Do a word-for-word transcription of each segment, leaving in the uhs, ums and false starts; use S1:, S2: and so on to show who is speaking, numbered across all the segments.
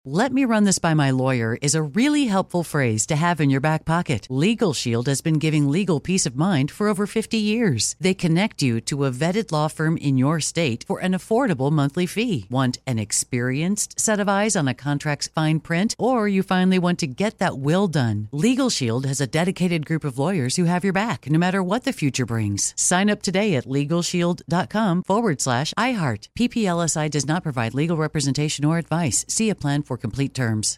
S1: "Let me run this by my lawyer" is a really helpful phrase to have in your back pocket. Legal Shield has been giving legal peace of mind for over fifty years. They connect you to a vetted law firm in your state for an affordable monthly fee. Want an experienced set of eyes on a contract's fine print? Or you finally want to get that will done? Legal Shield has a dedicated group of lawyers who have your back, no matter what the future brings. Sign up today at LegalShield.com forward slash iHeart. P P L S I does not provide legal representation or advice. See a plan for complete terms.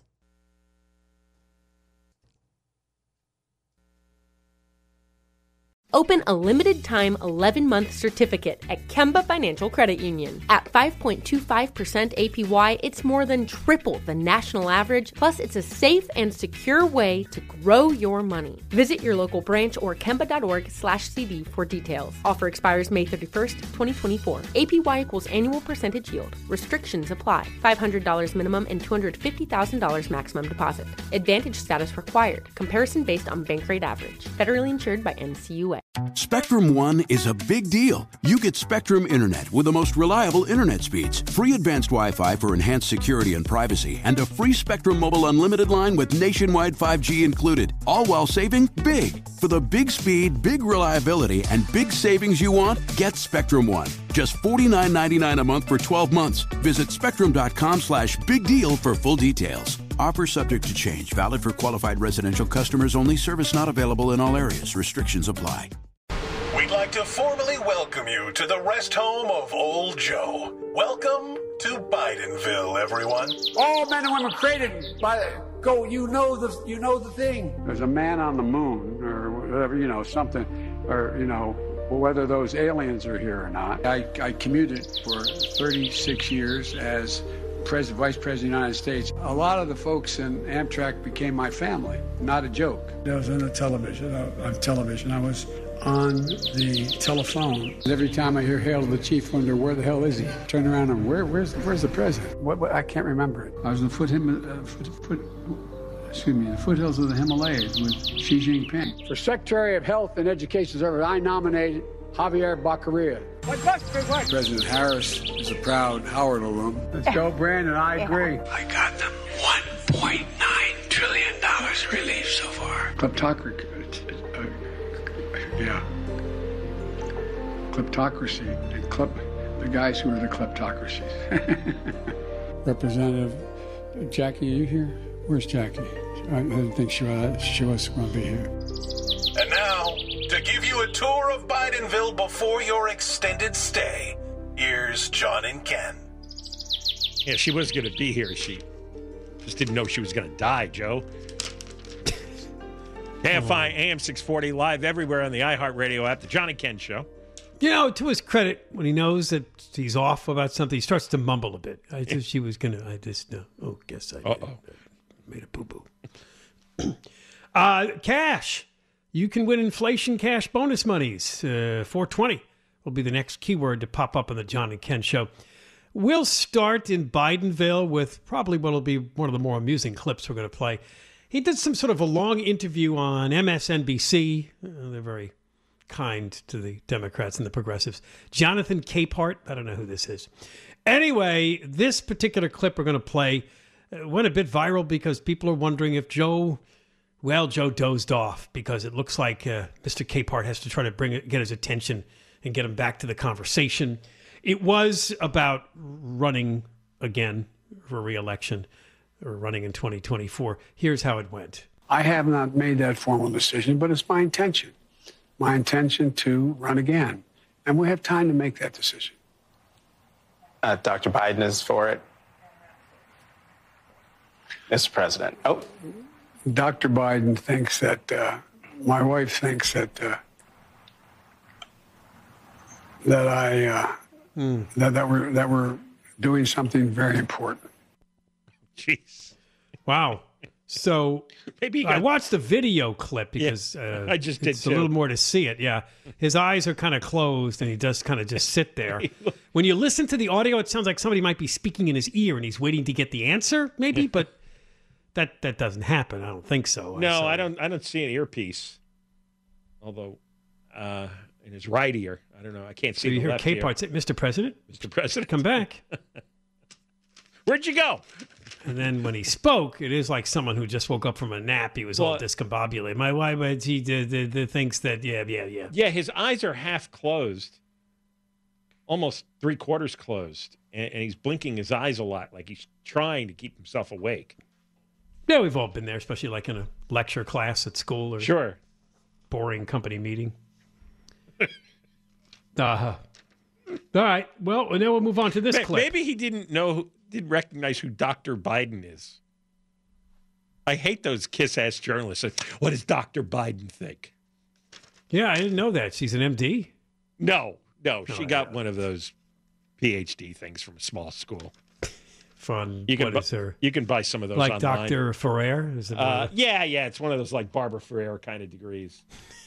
S2: Open a limited-time eleven-month certificate at Kemba Financial Credit Union. At five point two five percent A P Y, it's more than triple the national average, plus it's a safe and secure way to grow your money. Visit your local branch or kemba.org slash CD for details. Offer expires May thirty-first, twenty twenty-four. A P Y equals annual percentage yield. Restrictions apply. five hundred dollars minimum and two hundred fifty thousand dollars maximum deposit. Advantage status required. Comparison based on bank rate average. Federally insured by N C U A.
S3: Spectrum One is a big deal. You get Spectrum Internet with the most reliable internet speeds, free advanced Wi-Fi for enhanced security and privacy, and a free Spectrum Mobile Unlimited line with nationwide five G included, all while saving big. For the big speed, big reliability, and big savings you want, get Spectrum One. Just forty-nine ninety-nine a month for twelve months. Visit spectrum.com slash big deal for full details. Offer subject to change. Valid for qualified residential customers only. Service not available in all areas. Restrictions apply.
S4: We'd like to formally welcome you to the rest home of Old Joe. Welcome to Bidenville, everyone.
S5: All men and women created by go. You know the you know the thing. There's a man on the moon, or whatever, you know, something, or you know, whether those aliens are here or not. I, I commuted for thirty-six years as President, Vice President of the United States. A lot of the folks in Amtrak became my family. Not a joke. I was on the television. On television, I was on the telephone. Every time I hear "Hail to the Chief," wonder where the hell is he? Turn around and where? Where's where's the president? What, what I can't remember it. I was in the foot, uh, foot, foot excuse me, the foothills of the Himalayas with Xi Jinping. For Secretary of Health and Education Service, I nominated Javier Baccaria. What must be what? President Harris is a proud Howard alum. Let's go, Brandon. I agree. I got them one point nine trillion dollars relief so far. Kleptocracy. Uh, yeah. Kleptocracy. And klep, the guys who are the kleptocracies. Representative Jackie, are you here? Where's Jackie? I didn't think she was, she was going to be here.
S4: And now, to give you a tour of Bidenville before your extended stay, here's John and Ken.
S6: Yeah, she was going to be here. She just didn't know she was going to die, Joe. K F I A M six forty, live everywhere on the iHeartRadio app, the John and Ken Show.
S7: You know, to his credit, when he knows that he's off about something, he starts to mumble a bit. I just, she was going to, I just, no. Oh, guess I did.
S6: Uh-oh.
S7: Made a boo-boo. uh, cash. You can win inflation cash bonus monies. Uh, four twenty will be the next keyword to pop up on the John and Ken Show. We'll start in Bidenville with probably what will be one of the more amusing clips we're going to play. He did some sort of a long interview on M S N B C. Uh, they're very kind to the Democrats and the progressives. Jonathan Capehart. I don't know who this is. Anyway, this particular clip we're going to play uh, went a bit viral because people are wondering if Joe... Well, Joe dozed off because it looks like uh, Mister Capehart has to try to bring it, get his attention and get him back to the conversation. It was about running again for re-election or running in twenty twenty-four. Here's how it went.
S5: I have not made that formal decision, but it's my intention. My intention to run again. And we have time to make that decision.
S8: Uh, Doctor Biden is for it. Mister President. Oh.
S5: Doctor Biden thinks that, uh, my wife thinks that, uh, that I, uh, mm. that, that we're, that we're doing something very important.
S6: Jeez.
S7: Wow. So
S6: Maybe
S7: I
S6: got...
S7: watched the video clip because
S6: yeah,
S7: uh,
S6: I just did
S7: it's
S6: too.
S7: a little more to see it. Yeah. His eyes are kind of closed and he does kind of just sit there. When you listen to the audio, it sounds like somebody might be speaking in his ear and he's waiting to get the answer maybe, but That that doesn't happen. I don't think so.
S6: No,
S7: so.
S6: I don't. I don't see an earpiece. Although, uh, in his right ear, I don't know. I can't see.
S7: So you
S6: the
S7: hear
S6: left
S7: Capehart say, "Mister President,
S6: Mister President,
S7: come back."
S6: Where'd you go?
S7: And then when he spoke, it is like someone who just woke up from a nap. He was all
S6: Well-
S7: discombobulated. My wife, but he the, the, the thinks that, yeah, yeah, yeah.
S6: Yeah, his eyes are half closed, almost three quarters closed, and, and he's blinking his eyes a lot, like he's trying to keep himself awake.
S7: Yeah, we've all been there, especially like in a lecture class at school or
S6: Sure.
S7: boring company meeting. uh-huh. All right. Well, now we'll move on to this
S6: Ma-
S7: clip.
S6: Maybe he didn't know, who- didn't recognize who Doctor Biden is. I hate those kiss-ass journalists. What does Doctor Biden think?
S7: Yeah, I didn't know that. She's an M D?
S6: No, no, she
S7: Oh,
S6: got
S7: yeah.
S6: one of those P H D things from a small school.
S7: From,
S6: You can
S7: what
S6: bu-
S7: is her?
S6: You can buy some of those
S7: Like
S6: online.
S7: Doctor Ferrer? Is it
S6: Uh, yeah, yeah, it's one of those like Barbara Ferrer kind of degrees.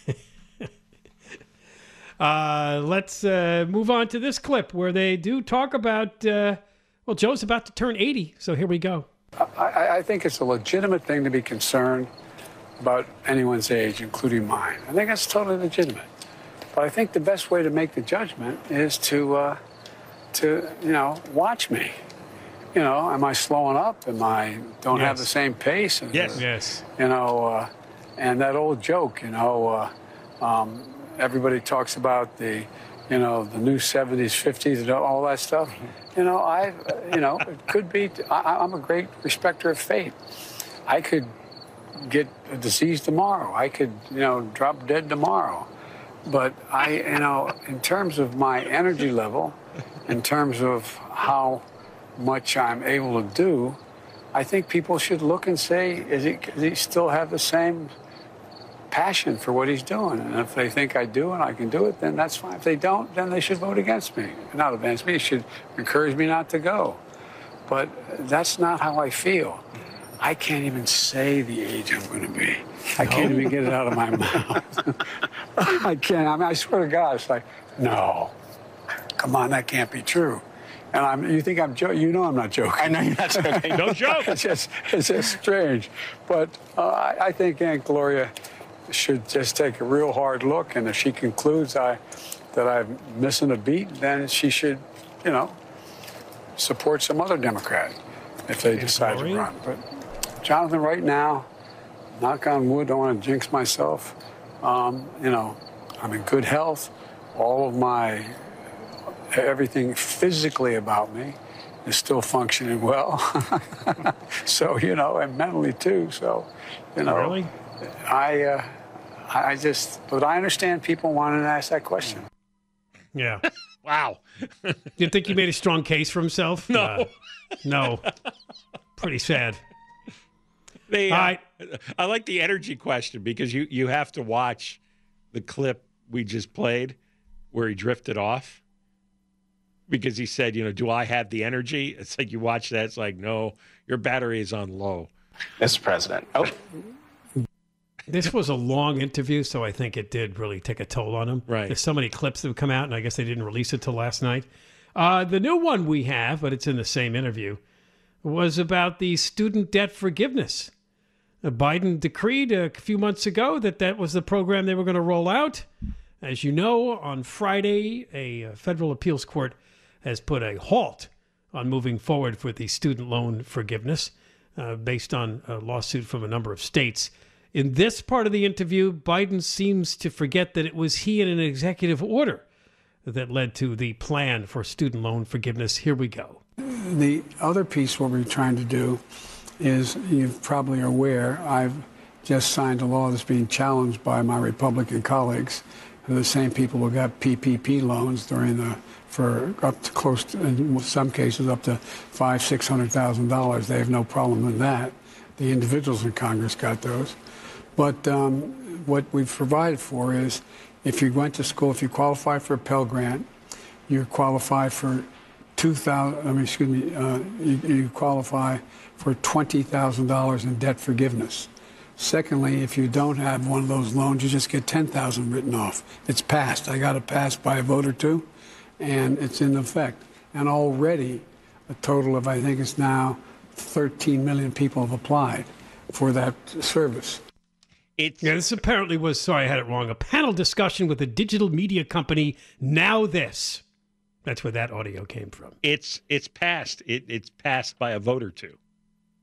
S7: Uh, let's uh, move on to this clip where they do talk about, uh, well, Joe's about to turn eighty, so here we go.
S5: I, I think it's a legitimate thing to be concerned about anyone's age, including mine. I think that's totally legitimate. But I think the best way to make the judgment is to, uh, to you know, watch me. You know, am I slowing up? Am I don't have
S7: Yes.
S5: the same pace?
S6: Yes.
S7: Yes.
S5: You know, uh, and that old joke, you know, uh, um, everybody talks about the, you know, the new seventies, fifties, and all that stuff. You know, I, you know, it could be. I, I'm a great respecter of fate. I could get a disease tomorrow. I could, you know, drop dead tomorrow. But I, you know, in terms of my energy level, in terms of how much I'm able to do, I think people should look and say, is he, does he still have the same passion for what he's doing? And if they think I do and I can do it, then that's fine. If they don't, then they should vote against me. Not against me, they should encourage me not to go. But that's not how I feel. I can't even say the age I'm going to be. I can't even get it out of my mouth. I can't. I mean, I swear to God, it's like, no, come on, that can't be true. And I'm, you think I'm joking? You know I'm not joking.
S8: I know you're not joking.
S6: Don't joke.
S5: It's just, it's just strange. But uh, I, I think Aunt Gloria should just take a real hard look, and if she concludes I, that I'm missing a beat, then she should, you know, support some other Democrat if they decide to run. But Jonathan, right now, knock on wood, don't want to jinx myself. Um, you know, I'm in good health. All of my, everything physically about me is still functioning well. So, you know, and mentally too. So, you know,
S7: Really?
S5: I, uh, I I just, but I understand people wanting to ask that question.
S7: Yeah.
S6: Wow.
S7: Do you think he made a strong case for himself?
S6: No.
S7: Uh, no. Pretty sad.
S6: They,
S7: All
S6: uh,
S7: right.
S6: I like the energy question because you, you have to watch the clip we just played where he drifted off because he said, you know, do I have the energy? It's like you watch that. It's like, no, your battery is on low.
S8: Mister President. Oh,
S7: This was a long interview, so I think it did really take a toll on him.
S6: Right.
S7: There's so many clips that have come out, and I guess they didn't release it till last night. Uh, the new one we have, but it's in the same interview, was about the student debt forgiveness. Uh, Biden decreed a few months ago that that was the program they were going to roll out. As you know, on Friday, a uh, federal appeals court has put a halt on moving forward with the student loan forgiveness uh, based on a lawsuit from a number of states. In this part of the interview, Biden seems to forget that it was he in an executive order that led to the plan for student loan forgiveness. Here we go.
S5: The other piece, what we're trying to do is, you probably are aware, I've just signed a law that's being challenged by my Republican colleagues, who are the same people who got P P P loans during the, for up to close to, in some cases, up to five, six hundred thousand dollars. They have no problem in that. The individuals in Congress got those. But um, what we've provided for is, if you went to school, if you qualify for a Pell Grant, you qualify for two thousand. I mean, excuse me, uh, you, you qualify for twenty thousand dollars in debt forgiveness. Secondly, if you don't have one of those loans, you just get ten thousand dollars written off. It's passed. I got it passed by a vote or two, and it's in effect. And already, a total of, I think it's now thirteen million people have applied for that service.
S6: It's,
S7: Yeah, this apparently was, sorry, I had it wrong, a panel discussion with a digital media company, Now This. That's where that audio came from.
S6: it's it's passed. It, it's passed by a vote or two.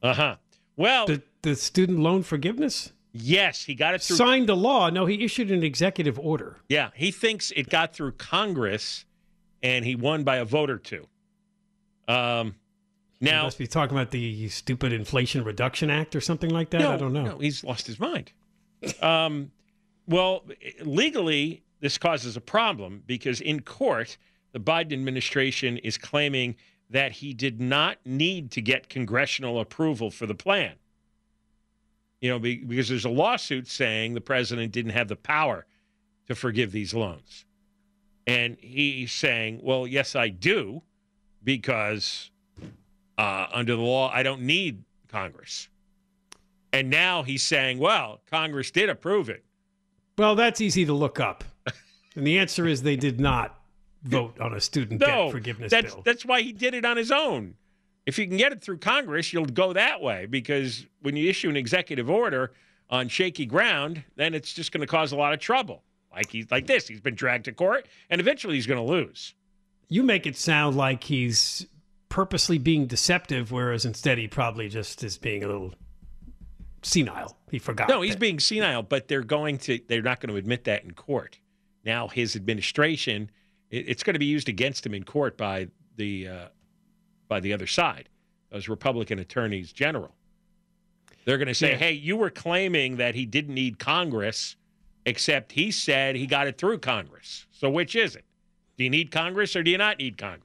S6: Uh-huh. Well,
S7: The, the student loan forgiveness?
S6: yes, he got it through.
S7: Signed a law. No, he issued an executive order.
S6: Yeah, he thinks it got through Congress, and he won by a vote or two. Um,
S7: You
S6: now,
S7: must be talking about the stupid Inflation Reduction Act or something like that.
S6: no,
S7: I don't know.
S6: No, he's lost his mind. Um, well, legally, this causes a problem because in court, the Biden administration is claiming that he did not need to get congressional approval for the plan. You know, be, because there's a lawsuit saying the president didn't have the power to forgive these loans. And he's saying, well, yes, I do, because uh, under the law, I don't need Congress. And now he's saying, well, Congress did approve it.
S7: Well, that's easy to look up. And the answer is they did not vote on a student
S6: No,
S7: debt forgiveness
S6: that's,
S7: bill.
S6: that's why he did it on his own. If you can get it through Congress, you'll go that way, because when you issue an executive order on shaky ground, then it's just going to cause a lot of trouble. Like he's like this. He's been dragged to court, and eventually he's going to lose.
S7: You make it sound like he's purposely being deceptive, whereas instead he probably just is being a little senile. He forgot.
S6: No, he's
S7: that.
S6: being senile, but they're going to they're not going to admit that in court. Now his administration, it, it's going to be used against him in court by the uh, by the other side, those Republican attorneys general. They're going to say,
S7: Yeah.
S6: hey, you were claiming that he didn't need Congress, except he said he got it through Congress. So which is it? Do you need Congress or do you not need Congress?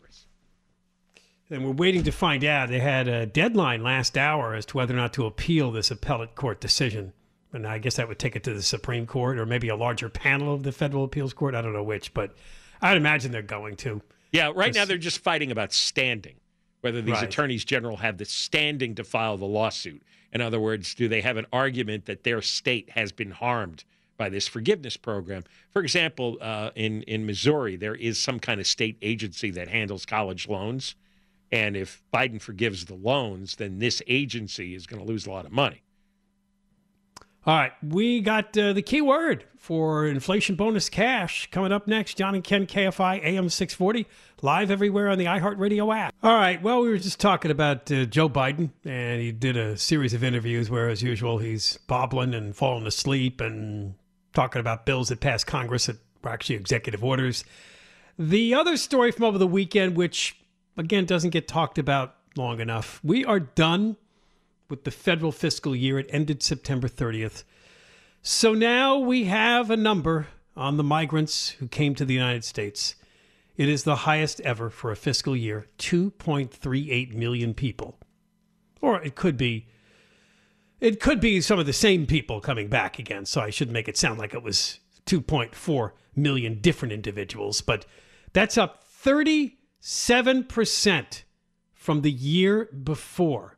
S7: And we're waiting to find out. They had a deadline last hour as to whether or not to appeal this appellate court decision. And I guess that would take it to the Supreme Court or maybe a larger panel of the Federal Appeals Court. I don't know which, but I'd imagine they're going to.
S6: Yeah, right now
S7: Yes.
S6: they're just fighting about standing, whether these
S7: Right.
S6: attorneys general have the standing to file the lawsuit. In other words, do they have an argument that their state has been harmed by this forgiveness program? For example, uh, in, in Missouri, there is some kind of state agency that handles college loans. And if Biden forgives the loans, then this agency is going to lose a lot of money.
S7: All right, we got uh, the key word for inflation bonus cash coming up next. John and Ken, K F I, A M six forty, live everywhere on the iHeartRadio app. All right, well, we were just talking about uh, Joe Biden, and he did a series of interviews where, as usual, he's bobbling and falling asleep and talking about bills that passed Congress that were actually executive orders. The other story from over the weekend, which, again, doesn't get talked about long enough, we are done with the federal fiscal year. It ended September thirtieth. So now we have a number on the migrants who came to the United States. It is the highest ever for a fiscal year, two point three eight million people. Or it could be, it could be some of the same people coming back again. So I shouldn't make it sound like it was two point four million different individuals, but that's up thirty-seven percent from the year before.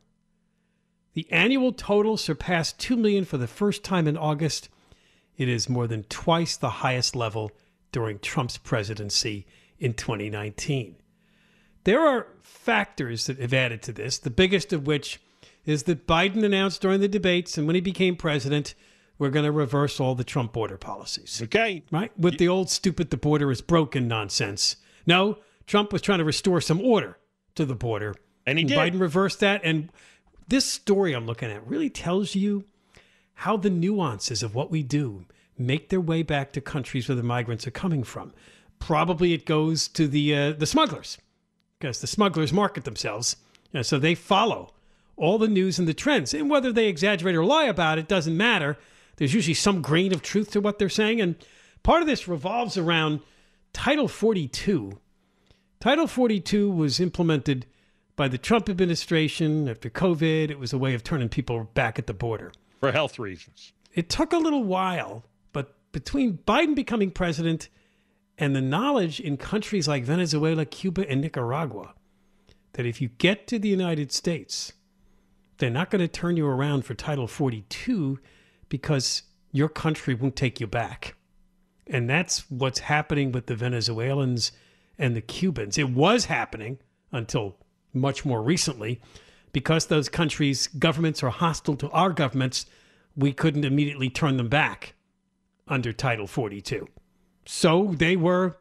S7: The annual total surpassed two million for the first time in August. It is more than twice the highest level during Trump's presidency in twenty nineteen. There are factors that have added to this, the biggest of which is that Biden announced during the debates and when he became president, we're going to reverse all the Trump border policies.
S6: Okay.
S7: Right? With the old stupid the border is broken nonsense. No, Trump was trying to restore some order to the border.
S6: And he did.
S7: Biden reversed that. And this story I'm looking at really tells you how the nuances of what we do make their way back to countries where the migrants are coming from. Probably it goes to the uh, the smugglers, because the smugglers market themselves. You know, so they follow all the news and the trends. And whether they exaggerate or lie about it doesn't matter. There's usually some grain of truth to what they're saying. And part of this revolves around Title forty-two. Title forty-two was implemented by the Trump administration after COVID. It was a way of turning people back at the border.
S6: For health reasons.
S7: It took a little while, but between Biden becoming president and the knowledge in countries like Venezuela, Cuba, and Nicaragua, that if you get to the United States, they're not going to turn you around for Title forty-two because your country won't take you back. And that's what's happening with the Venezuelans and the Cubans. It was happening until much more recently. Because those countries' governments are hostile to our governments, we couldn't immediately turn them back under Title forty-two. So they were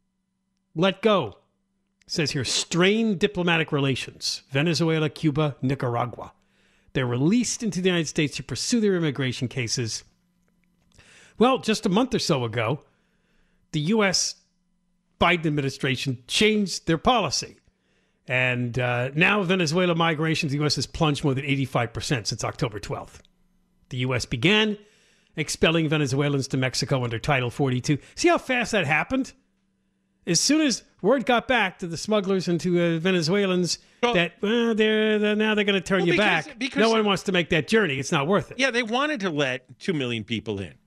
S7: let go. It says here, strained diplomatic relations. Venezuela, Cuba, Nicaragua. They're released into the United States to pursue their immigration cases. Well, just a month or so ago, the U S Biden administration changed their policy. And uh, now Venezuela migration to the U S has plunged more than eighty-five percent since October twelfth. The U S began expelling Venezuelans to Mexico under Title forty-two. See how fast that happened? As soon as word got back to the smugglers and to uh, Venezuelans well, that well, they're, they're, now they're going to turn well, you because, back, because no one wants to make that journey. It's not worth it.
S6: Yeah, they wanted to let two million people in.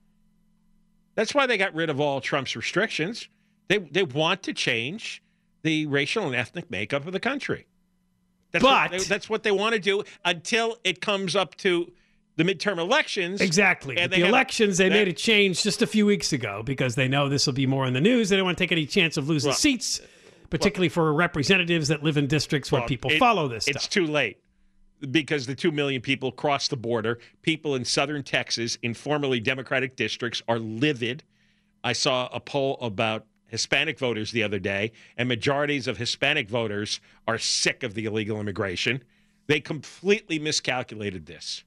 S6: That's why they got rid of all Trump's restrictions. They they want to change the racial and ethnic makeup of the country. That's
S7: but
S6: what they, that's what they want to do until it comes up to the midterm elections.
S7: Exactly. But the elections, they, they made a change just a few weeks ago because they know this will be more in the news. They don't want to take any chance of losing
S6: well,
S7: seats, particularly well, for representatives that live in districts where
S6: well,
S7: people
S6: it,
S7: follow this stuff.
S6: It's too late because the two million people crossed the border. People in southern Texas in formerly Democratic districts are livid. I saw a poll about Hispanic voters the other day, and majorities of Hispanic voters are sick of the illegal immigration. They completely miscalculated this.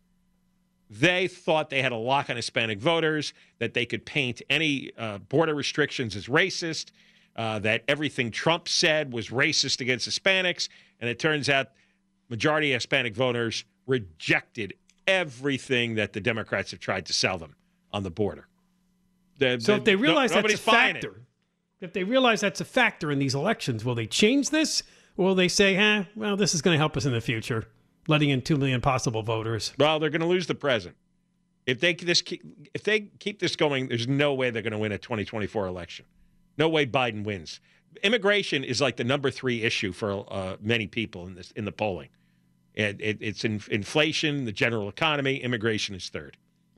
S6: They thought they had a lock on Hispanic voters, that they could paint any uh, border restrictions as racist, uh, that everything Trump said was racist against Hispanics, and it turns out majority of Hispanic voters rejected everything that the Democrats have tried to sell them on the border. The,
S7: so
S6: the,
S7: if they realize
S6: no,
S7: that's a factor, if they realize that's a factor in these elections, will they change this? Or will they say, eh, well, this is going to help us in the future, letting in two million possible voters?
S6: Well, they're going to lose the president. If they this keep, if they keep this going, there's no way they're going to win a twenty twenty-four election. No way Biden wins. Immigration is like the number three issue for uh, many people in this in the polling. It, it, it's in, inflation, the general economy. Immigration is third.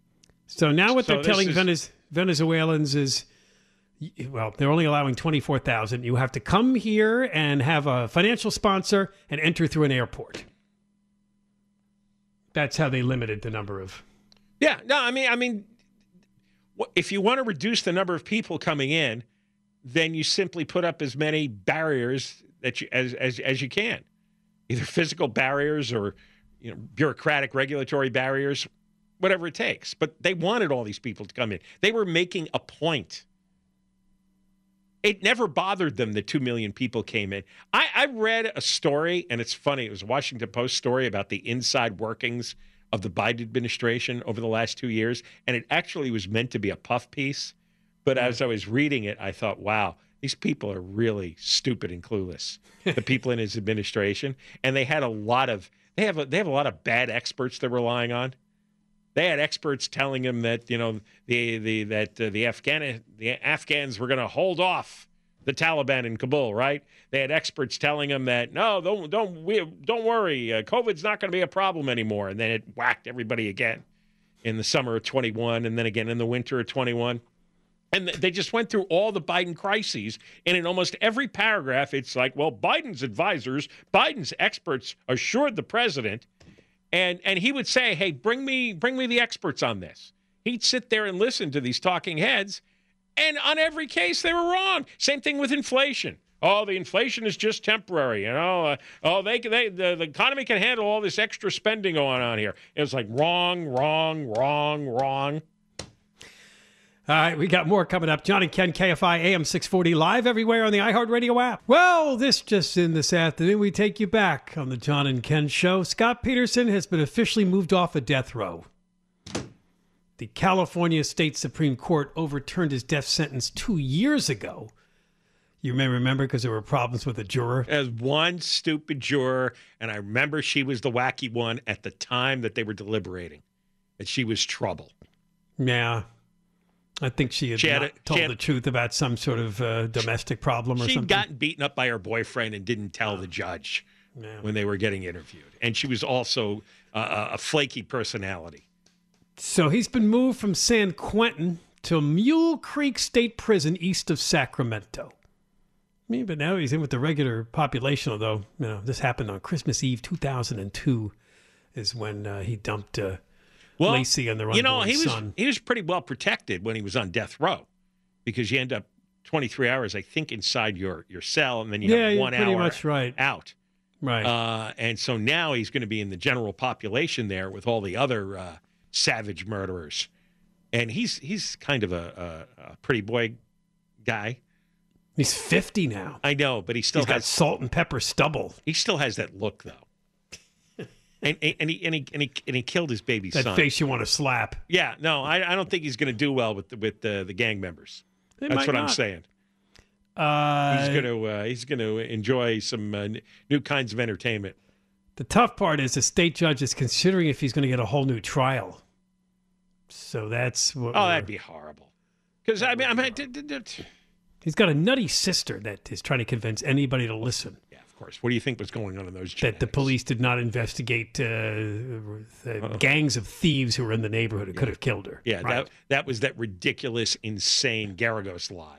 S7: So now what
S6: so
S7: they're telling
S6: is,
S7: Venez- Venezuelans is, well, they're only allowing twenty-four thousand. You have to come here and have a financial sponsor and enter through an airport. That's how they limited the number of.
S6: Yeah, no, I mean, I mean, if you want to reduce the number of people coming in, then you simply put up as many barriers that you as as as you can, either physical barriers or you know bureaucratic regulatory barriers, whatever it takes. But they wanted all these people to come in. They were making a point. It never bothered them that two million people came in. I, I read a story, and it's funny. It was a Washington Post story about the inside workings of the Biden administration over the last two years, and it actually was meant to be a puff piece. But as I was reading it, I thought, wow, these people are really stupid and clueless, the people in his administration. And they had a lot of they have a, they have a lot of bad experts they're relying on. They had experts telling them that, you know, the the that uh, the Afghan the Afghans were going to hold off the Taliban in Kabul, right? They had experts telling them that no, don't don't we, don't worry, uh, COVID's not going to be a problem anymore. And then it whacked everybody again in the summer of twenty-one, and then again in the winter of twenty-one. And they just went through all the Biden crises, and in almost every paragraph, it's like, well, Biden's advisors, Biden's experts assured the president, and and he would say, hey, bring me bring me the experts on this. He'd sit there and listen to these talking heads, and on every case, they were wrong. Same thing with inflation. Oh, the inflation is just temporary. You know, uh, oh, they they the, the economy can handle all this extra spending going on here. It was like wrong, wrong, wrong, wrong.
S7: All right, we got more coming up. John and Ken, K F I A M six forty, live everywhere on the iHeartRadio app. Well, this just in this afternoon, we take you back on the John and Ken show. Scott Peterson has been officially moved off a death row. The California State Supreme Court overturned his death sentence two years ago. You may remember because there were problems with a juror.
S6: As one stupid juror, and I remember she was the wacky one at the time that they were deliberating, that she was trouble.
S7: Yeah. I think she had, she had not a, told
S6: had,
S7: the truth about some sort of uh, domestic problem or
S6: she'd
S7: something.
S6: She'd gotten beaten up by her boyfriend and didn't tell oh. the judge yeah. when they were getting interviewed. And she was also uh, a flaky personality.
S7: So he's been moved from San Quentin to Mule Creek State Prison east of Sacramento. I mean, but now he's in with the regular population, although, you know, this happened on Christmas Eve two thousand two is when uh, he dumped uh, well, Lacey and their unborn
S6: you know, he
S7: son.
S6: Was, he was pretty well protected when he was on death row because you end up twenty-three hours, I think, inside your, your cell, and then you
S7: yeah,
S6: have one
S7: you're pretty
S6: hour
S7: much right.
S6: out.
S7: Right.
S6: Uh, and so now he's going to be in the general population there with all the other uh, savage murderers. And he's he's kind of a, a, a pretty boy guy.
S7: He's fifty now.
S6: I know, but he still
S7: He's
S6: has
S7: got salt and pepper stubble.
S6: He still has that look, though. and, and, and, he, and, he, and, he, and he killed his baby
S7: that
S6: son.
S7: That face you want to slap.
S6: Yeah, no, I, I don't think he's going to do well with the, with the, the gang members.
S7: They
S6: That's
S7: might
S6: what
S7: not.
S6: I'm saying.
S7: Uh,
S6: he's going to uh, he's going to enjoy some uh, new kinds of entertainment.
S7: The tough part is the state judge is considering if he's going to get a whole new trial. So that's what.
S6: Oh, that'd be horrible. Because I mean, I mean, d- d- d-
S7: he's got a nutty sister that is trying to convince anybody to listen.
S6: Yeah, of course. What do you think was going on in those?
S7: That the police did not investigate uh, the uh-huh. gangs of thieves who were in the neighborhood who yeah. could have killed her.
S6: Yeah,
S7: right?
S6: that that was that ridiculous, insane Garagos lie.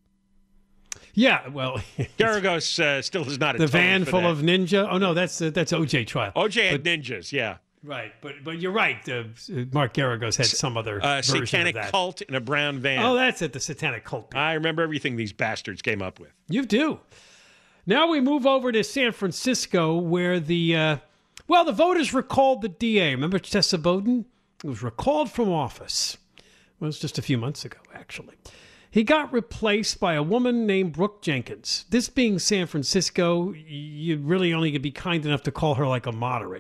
S7: Yeah, well,
S6: Garagos uh, still is not a
S7: the van
S6: for
S7: full
S6: that.
S7: of ninja. Oh no, that's uh, that's O J trial.
S6: O J had
S7: but,
S6: ninjas, yeah.
S7: Right, but but you're right. Uh, Mark Garagos had some other
S6: uh,
S7: version
S6: satanic
S7: of that.
S6: cult in a brown van.
S7: Oh, that's it. The satanic cult.
S6: I remember everything these bastards came up with.
S7: You do. Now we move over to San Francisco, where the uh, well, the voters recalled the D A. Remember Chesa Boudin? He was recalled from office. Well, it was just a few months ago, actually. He got replaced by a woman named Brooke Jenkins. This being San Francisco, you really only could be kind enough to call her like a moderate.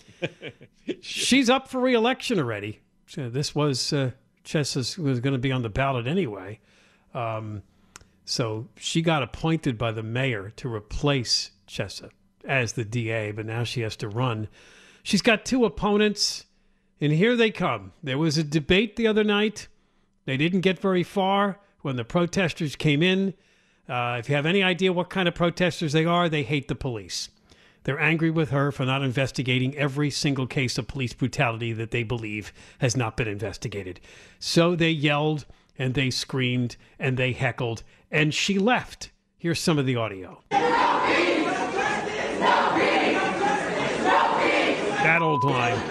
S7: She's up for re-election already. So this was uh, Chesa was going to be on the ballot anyway. Um, so she got appointed by the mayor to replace Chesa as the D A, but now she has to run. She's got two opponents, and here they come. There was a debate the other night. They didn't get very far when the protesters came in. Uh, if you have any idea what kind of protesters they are, they hate the police. They're angry with her for not investigating every single case of police brutality that they believe has not been investigated. So they yelled and they screamed and they heckled, and she left. Here's some of the audio. That old line.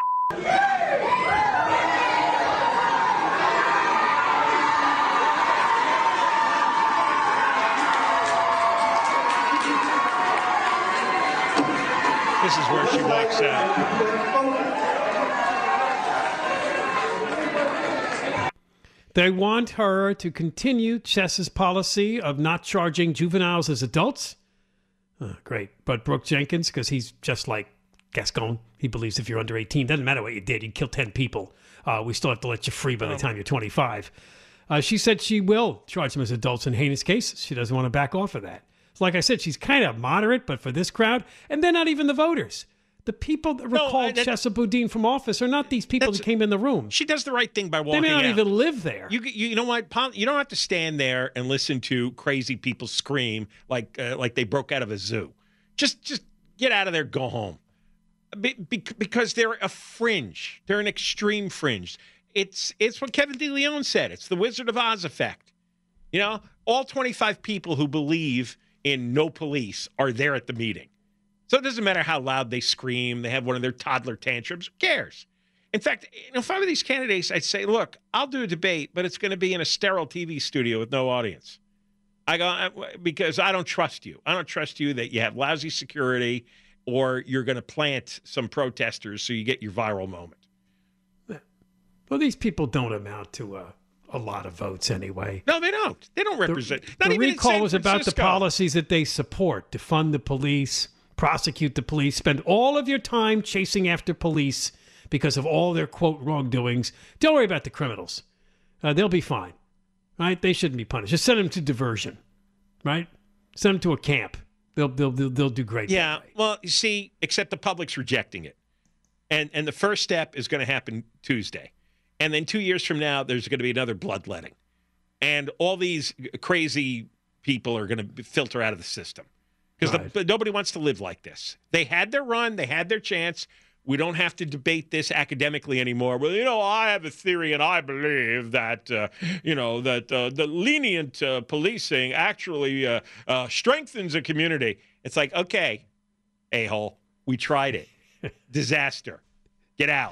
S6: This is where she walks out.
S7: They want her to continue Chesa's policy of not charging juveniles as adults. Oh, great. But Brooke Jenkins, because he's just like Gascon, he believes if you're under eighteen, doesn't matter what you did, you killed ten people. Uh, we still have to let you free by the time you're twenty-five. Uh, she said she will charge them as adults in heinous cases. She doesn't want to back off of that. Like I said, she's kind of moderate, but for this crowd, and they're not even the voters. The people that
S6: No,
S7: recalled
S6: that-
S7: Chesa Boudin from office are not these people that came in the room.
S6: She does the right thing by walking
S7: They may not
S6: out.
S7: even live there.
S6: You, you you know what? Pol- You don't have to stand there and listen to crazy people scream like uh, like they broke out of a zoo. Just just get out of there, go home. Be, be, because they're a fringe. They're an extreme fringe. It's it's what Kevin DeLeon said. It's the Wizard of Oz effect. You know, all twenty-five people who believe in no police are there at the meeting. So it doesn't matter how loud they scream. They have one of their toddler tantrums. Who cares? In fact, you know, if I were these candidates, I'd say, look, I'll do a debate, but it's going to be in a sterile T V studio with no audience. I go because I don't trust you. I don't trust you that you have lousy security or you're going to plant some protesters so you get your viral moment.
S7: Well, these people don't amount to a, a lot of votes anyway.
S6: No, they don't. They don't represent.
S7: The,
S6: not
S7: the
S6: even
S7: recall
S6: in San
S7: was about the
S6: Francisco.
S7: policies that they support: defund the police, prosecute the police, spend all of your time chasing after police because of all their quote wrongdoings. Don't worry about the criminals; uh, they'll be fine, right? They shouldn't be punished. Just send them to diversion, right? Send them to a camp. They'll they'll they'll, they'll do great.
S6: Yeah. Well, you see, except the public's rejecting it, and and the first step is going to happen Tuesday. And then two years from now, there's going to be another bloodletting. And all these crazy people are going to filter out of the system. Because
S7: Right.
S6: nobody wants to live like this. They had their run. They had their chance. We don't have to debate this academically anymore. Well, you know, I have a theory, and I believe that, uh, you know, that uh, the lenient uh, policing actually uh, uh, strengthens a community. It's like, okay, a-hole, we tried it. Disaster. Get out.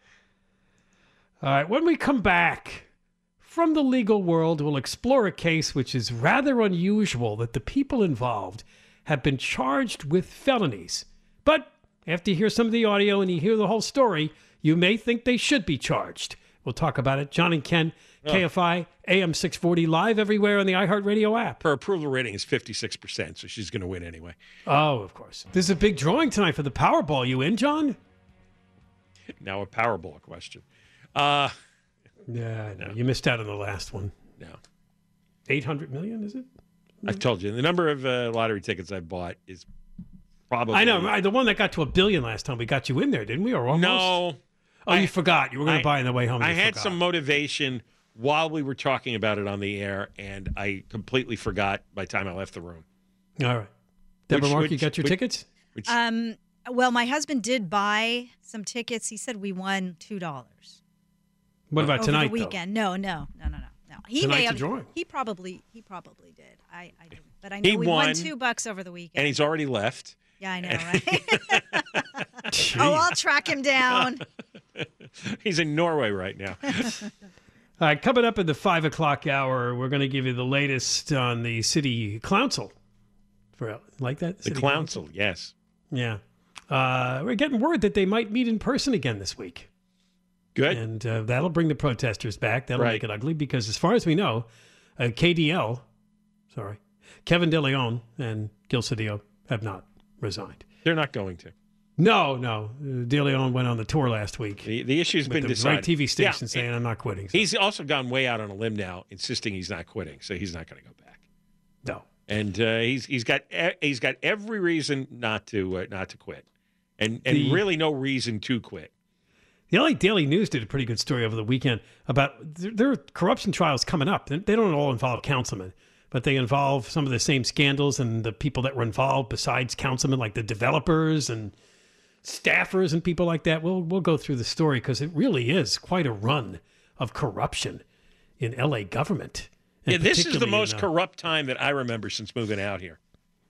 S7: All right, when we come back from the legal world, we'll explore a case which is rather unusual that the people involved have been charged with felonies. But after you hear some of the audio and you hear the whole story, you may think they should be charged. We'll talk about it. John and Ken, oh. K F I, A M six forty, live everywhere on the iHeartRadio app.
S6: Her approval rating is fifty-six percent, so she's going to win anyway.
S7: Oh, of course. There's a big drawing tonight for the Powerball. You in, John?
S6: Now a Powerball question. Uh,
S7: yeah, I know. No. You missed out on the last one.
S6: No.
S7: eight hundred million, is it?
S6: I told you. The number of uh, lottery tickets I bought is probably...
S7: I know. The one that got to a billion last time, we got you in there, didn't we? Or almost?
S6: No.
S7: Oh,
S6: I,
S7: you forgot. You were going to buy on the way home.
S6: I had
S7: forgot.
S6: some motivation while we were talking about it on the air, and I completely forgot by the time I left the room.
S7: All right. Deborah
S6: which,
S7: Mark,
S6: which,
S7: you got your
S6: which,
S7: tickets?
S6: Which,
S9: um. Well, my husband did buy some tickets. He said we won two dollars.
S7: What about
S9: over
S7: tonight,
S9: the weekend?
S7: though?
S9: No, no, no, no, no, no. He
S7: Tonight's
S9: may have.
S7: a drawing.
S9: He probably, he probably did. I, I didn't. But I know
S6: he
S9: we
S6: won,
S9: won two bucks over the weekend.
S6: And he's already left.
S9: Yeah, I know, right? Oh, I'll track him down.
S6: He's in Norway right now.
S7: All right, coming up at the five o'clock hour, we're going to give you the latest on the city council. For like that,
S6: the council, yes,
S7: yeah. Uh, we're getting word that they might meet in person again this week.
S6: Good,
S7: and uh, that'll bring the protesters back. That'll
S6: right.
S7: make it ugly because, as far as we know, uh, K D L, sorry, Kevin De Leon and Gil Cedillo have not resigned.
S6: They're not going to.
S7: No, no. Uh, De Leon went on the tour last week.
S6: The, the issue's been
S7: the
S6: decided.
S7: Right T V station
S6: yeah,
S7: saying, I'm not quitting. So.
S6: He's also gone way out on a limb now, insisting he's not quitting, so he's not going to go back.
S7: No.
S6: And uh, he's he's got he's got every reason not to uh, not to quit, and and
S7: the,
S6: really no reason to quit.
S7: The L A Daily News did a pretty good story over the weekend about their, their corruption trials coming up. They don't all involve councilmen, but they involve some of the same scandals and the people that were involved besides councilmen, like the developers and staffers and people like that. We'll we'll go through the story because it really is quite a run of corruption in L A government.
S6: Yeah, this is the most
S7: in, uh,
S6: corrupt time that I remember since moving out here.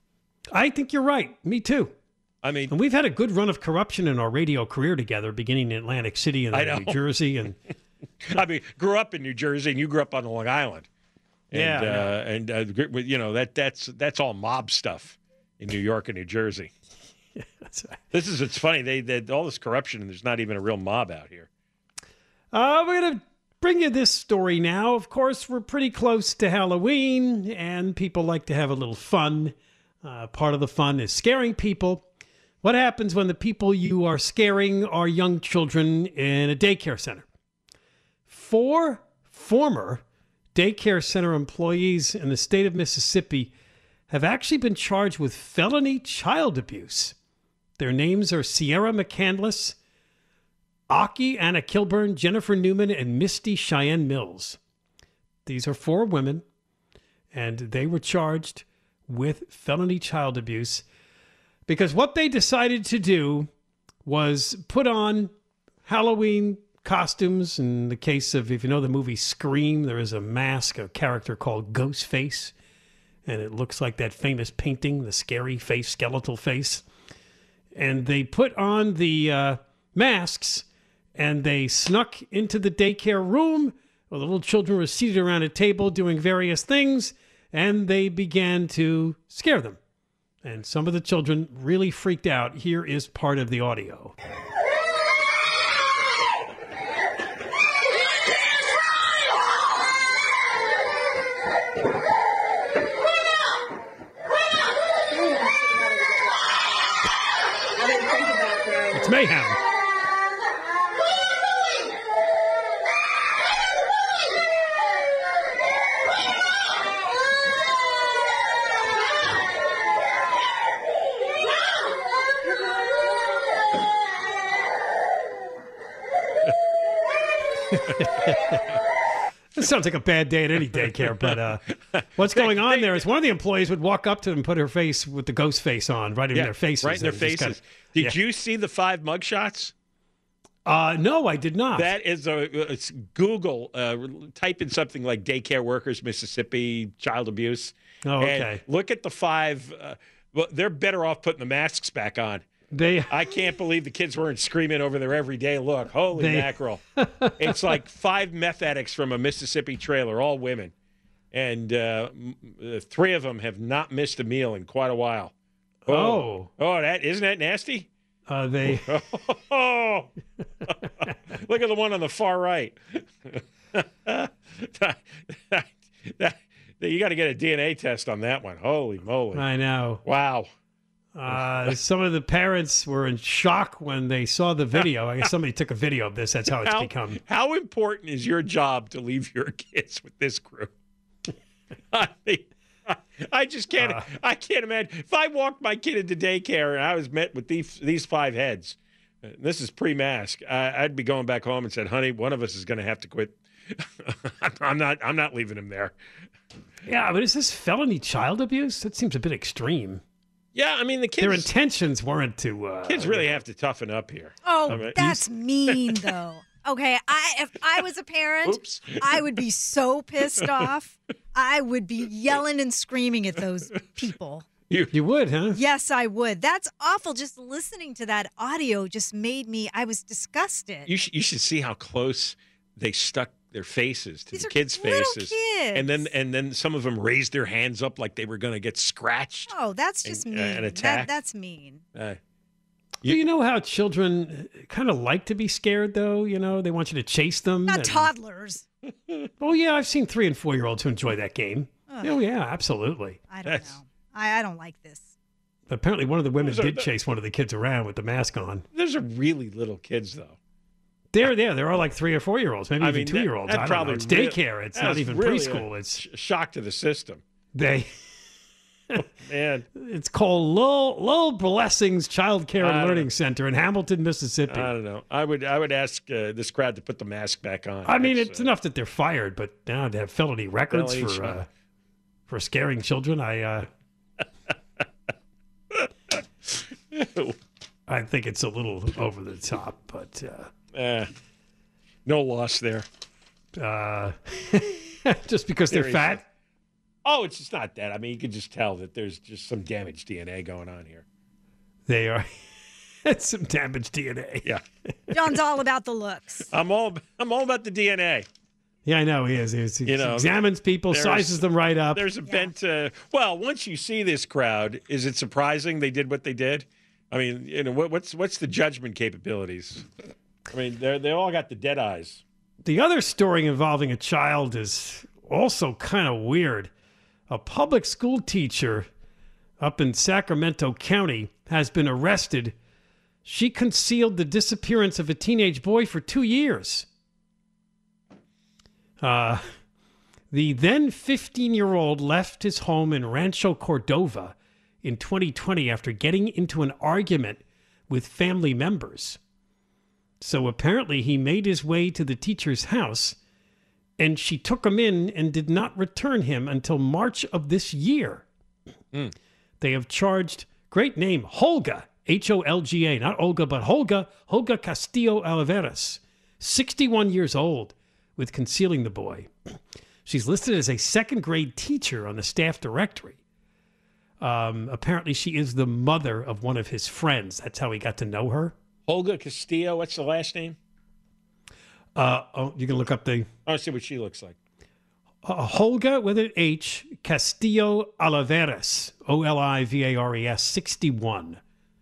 S7: I think you're right. Me too.
S6: I mean,
S7: and we've had a good run of corruption in our radio career together, beginning in Atlantic City and then New Jersey. And
S6: I mean, grew up in New Jersey, and you grew up on Long Island. And,
S7: yeah,
S6: uh, and uh, you know that that's that's all mob stuff in New York and New Jersey.
S7: Yeah, that's right.
S6: This is it's funny they, they all this corruption, and there's not even a real mob out here.
S7: Uh, we're gonna bring you this story now. Of course, we're pretty close to Halloween, and people like to have a little fun. Uh, part of the fun is scaring people. What happens when the people you are scaring are young children in a daycare center? Four former daycare center employees in the state of Mississippi have actually been charged with felony child abuse. Their names are Sierra McCandless, Aki Anna Kilburn, Jennifer Newman, and Misty Cheyenne Mills. These are four women, and they were charged with felony child abuse because what they decided to do was put on Halloween costumes. In the case of, if you know the movie Scream, there is a mask, a character called Ghostface, and it looks like that famous painting, the scary face, skeletal face. And they put on the uh, masks, and they snuck into the daycare room where the little children were seated around a table doing various things, and they began to scare them. And some of the children really freaked out. Here is part of the audio. It's mayhem. This sounds like a bad day at any daycare, but uh, what's going on there is one of the employees would walk up to them and put her face with the ghost face on, right in
S6: yeah,
S7: their faces.
S6: Right in their faces. Kind of, did yeah. you see the five mugshots?
S7: Uh, no, I did not.
S6: That is a it's Google. Uh, type in something like daycare workers, Mississippi, child abuse.
S7: Oh, okay.
S6: And look at the five. Uh, well, they're better off putting the masks back on.
S7: They,
S6: I can't believe the kids weren't screaming over their everyday look. Holy
S7: they,
S6: mackerel. It's like five meth addicts from a Mississippi trailer, all women. And uh, three of them have not missed a meal in quite a while.
S7: Oh.
S6: Oh, that isn't that nasty?
S7: Uh, they.
S6: Oh. Look at the one on the far right. that, that, you got to get a D N A test on that one. Holy moly.
S7: I know.
S6: Wow.
S7: Uh, some of the parents were in shock when they saw the video. I guess somebody took a video of this. That's how it's
S6: how,
S7: become.
S6: How important is your job to leave your kids with this crew? I mean, I just can't. Uh, I can't imagine if I walked my kid into daycare and I was met with these these five heads. This is pre-mask. I, I'd be going back home and said, "Honey, one of us is going to have to quit. I'm not. I'm not leaving him there."
S7: Yeah, but is this felony child abuse? That seems a bit extreme.
S6: Yeah, I mean the kids.
S7: Their intentions weren't to. Uh,
S6: kids really have to toughen up here.
S9: Oh,
S6: I mean,
S9: that's mean, though. Okay, I if I was a parent,
S6: Oops.
S9: I would be so pissed off. I would be yelling and screaming at those people.
S7: You you would, huh?
S9: Yes, I would. That's awful. Just listening to that audio just made me. I was disgusted.
S6: You should you should see how close they stuck their faces to
S9: These
S6: the
S9: are
S6: kids'
S9: little
S6: faces,
S9: kids.
S6: and then and then some of them raised their hands up like they were going to get scratched.
S9: Oh, that's just
S6: and,
S9: mean.
S6: Uh, an attack.
S9: That, that's mean.
S6: Uh,
S7: You, Do you know how children kind of like to be scared, though? You know, they want you to chase them.
S9: Not
S7: and,
S9: toddlers.
S7: Oh, yeah, I've seen three and four-year-olds who enjoy that game.
S9: Ugh.
S7: Oh, yeah, absolutely.
S9: I don't
S6: That's-
S9: know. I, I don't like this.
S7: Apparently, one of the women
S6: Those are
S7: did
S6: the-
S7: chase one of the kids around with the mask on.
S6: Those are really little kids, though.
S7: They're there. They're all like three or four-year-olds, maybe
S6: I
S7: even
S6: mean, that-
S7: two-year-olds.
S6: that
S7: I don't
S6: probably
S7: know. It's
S6: real-
S7: daycare. It's not
S6: that's
S7: even
S6: really
S7: preschool.
S6: a
S7: It's
S6: sh- shock to the system.
S7: they.
S6: Man,
S7: It's called Lowell, Lowell Blessings Child Care
S6: I
S7: and
S6: don't
S7: Learning
S6: know.
S7: Center in Hamilton, Mississippi.
S6: I don't know. I would I would ask uh, this crowd to put the mask back on.
S7: I mean,
S6: That's,
S7: it's
S6: uh,
S7: enough that they're fired, but now they have felony records
S6: Felony
S7: for uh,
S6: shot.
S7: for scaring children. I uh, I think it's a little over the top, but
S6: eh, no loss there.
S7: uh, uh, just because they're
S6: There is
S7: fat.
S6: Oh, it's just not that. I mean, you could just tell that there's just some damaged D N A going on here.
S7: They are. It's some damaged D N A.
S6: Yeah,
S9: John's all about the looks.
S6: I'm all I'm all about the D N A.
S7: Yeah, I know he is. He, is. he
S6: You know,
S7: examines people,
S6: there's-
S7: sizes them right up.
S6: There's a bent. Uh, well, once you see this crowd, is it surprising they did what they did? I mean, you know, what, what's what's the judgment capabilities? I mean, they they all got the dead eyes.
S7: The other story involving a child is also kind of weird. A public school teacher up in Sacramento County has been arrested. She concealed the disappearance of a teenage boy for two years. Uh, the then fifteen-year-old left his home in Rancho Cordova in twenty twenty after getting into an argument with family members. So apparently he made his way to the teacher's house, and she took him in and did not return him until March of this year.
S6: Mm.
S7: They have charged, great name, Holga, H O L G A, not Olga, but Holga, Holga Castillo Oliveras, sixty-one years old, with concealing the boy. She's listed as a second grade teacher on the staff directory. Um, apparently she is the mother of one of his friends. That's how he got to know her.
S6: Olga Castillo. What's the last name?
S7: Uh, oh, you can look up the...
S6: I want to see what she looks like.
S7: Uh, Holga with an H, Castillo Olivares, O L I V A R E S, sixty-one.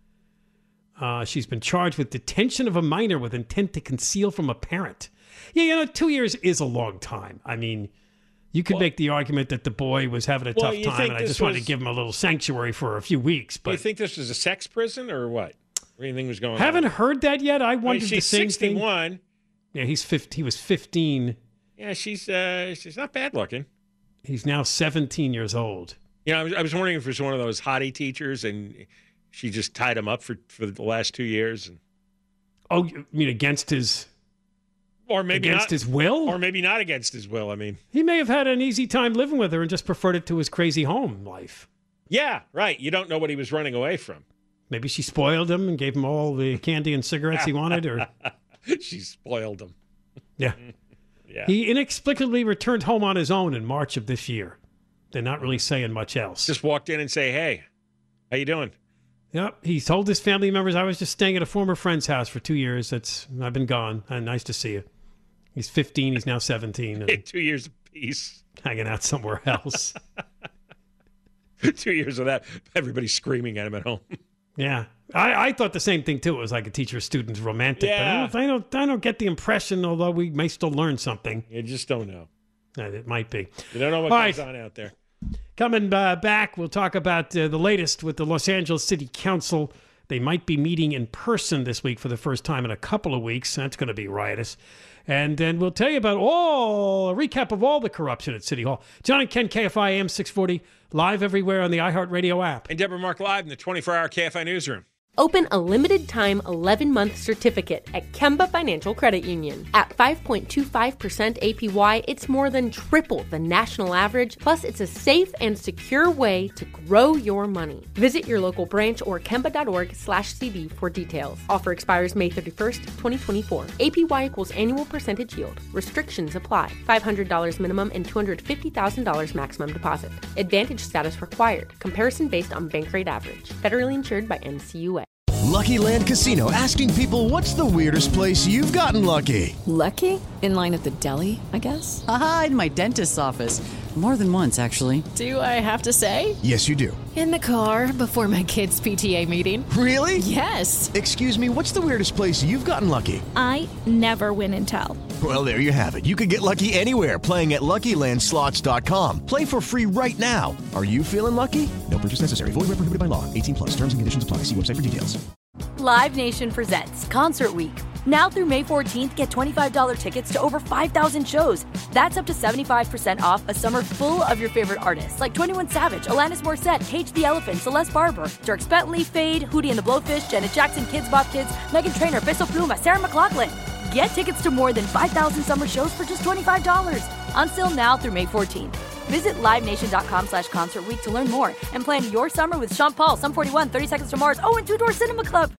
S7: Uh, she's been charged with detention of a minor with intent to conceal from a parent. Yeah, you know, two years is a long time. I mean, you could
S6: Well-
S7: make the argument that the boy was having a
S6: Well,
S7: tough
S6: you
S7: time,
S6: think
S7: and I
S6: this
S7: just wanted
S6: was-
S7: to give him a little sanctuary for a few weeks.
S6: Do you
S7: But
S6: think this was a sex prison or what? Or anything was going
S7: haven't
S6: on?
S7: heard that yet. I
S6: I mean,
S7: wondered the
S6: she's
S7: same thing.
S6: sixty-one.
S7: Yeah, he's fifty. He was fifteen.
S6: Yeah, she's uh, she's not bad looking.
S7: He's now seventeen years old.
S6: You know, I was, I was wondering if it was one of those hottie teachers and she just tied him up for, for the last two years. And,
S7: Oh, you mean against his
S6: or maybe
S7: against
S6: not,
S7: his will?
S6: or maybe not against his will. I mean,
S7: He may have had an easy time living with her and just preferred it to his crazy home life.
S6: yeah, right. You don't know what he was running away from.
S7: Maybe she spoiled him and gave him all the candy and cigarettes he wanted, or
S6: She spoiled him.
S7: yeah.
S6: Yeah.
S7: He inexplicably returned home on his own in March of this year. They're not really saying much else.
S6: Just walked in and say, "Hey, how you doing?"
S7: Yep. He told his family members, "I was just staying at a former friend's house for two years. That's I've been gone. Uh, nice to see you." He's fifteen. He's now seventeen, and
S6: Two years apiece.
S7: hanging out somewhere else.
S6: Two years of that, everybody's screaming at him at home.
S7: Yeah. I, I thought the same thing, too. It was like a teacher-student romantic.
S6: Yeah.
S7: But I don't, I, don't, I don't get the impression, although we may still learn something.
S6: You just don't know.
S7: Uh, it might be.
S6: You don't know what
S7: All
S6: goes
S7: right.
S6: on out there.
S7: Coming uh, back, we'll talk about uh, the latest with the Los Angeles City Council. They might be meeting in person this week for the first time in a couple of weeks. That's going to be riotous. And then we'll tell you about all, a recap of all the corruption at City Hall. John and Ken, K F I A M six forty, live everywhere on the iHeartRadio app.
S6: And Deborah Mark live in the twenty-four hour K F I newsroom.
S2: Open a limited-time eleven-month certificate at Kemba Financial Credit Union. At five point two five percent A P Y, it's more than triple the national average, plus it's a safe and secure way to grow your money. Visit your local branch or kemba.org slash CD for details. Offer expires May thirty-first, twenty twenty-four. A P Y equals annual percentage yield. Restrictions apply. five hundred dollars minimum and two hundred fifty thousand dollars maximum deposit. Advantage status required. Comparison based on bank rate average. Federally insured by N C U A.
S10: Lucky Land Casino, asking people, what's the weirdest place you've gotten lucky?
S11: Lucky? In line at the deli, I guess?
S1: Aha, in my dentist's office. More than once, actually.
S11: Do I have to say?
S10: Yes, you do.
S11: In the car before my kids' P T A meeting.
S10: Really?
S11: Yes.
S10: Excuse me, what's the weirdest place you've gotten lucky?
S12: I never win and tell.
S10: Well, there you have it. You can get lucky anywhere, playing at Lucky Land Slots dot com. Play for free right now. Are you feeling lucky? No purchase necessary. Void where prohibited by law. eighteen plus. Terms and conditions apply. See website for details.
S13: Live Nation presents Concert Week. Now through May fourteenth, get twenty-five dollars tickets to over five thousand shows. That's up to seventy-five percent off a summer full of your favorite artists like twenty-one Savage, Alanis Morissette, Cage the Elephant, Celeste Barber, Dierks Bentley, Fade, Hootie and the Blowfish, Janet Jackson, Kidz Bop Kids, Meghan Trainor, Bissell Pluma, Sarah McLachlan. Get tickets to more than five thousand summer shows for just twenty-five dollars. Until now through May fourteenth. Visit livenation.com slash concert week to learn more and plan your summer with Sean Paul, Sum forty-one, thirty Seconds to Mars, oh, and Two Door Cinema Club.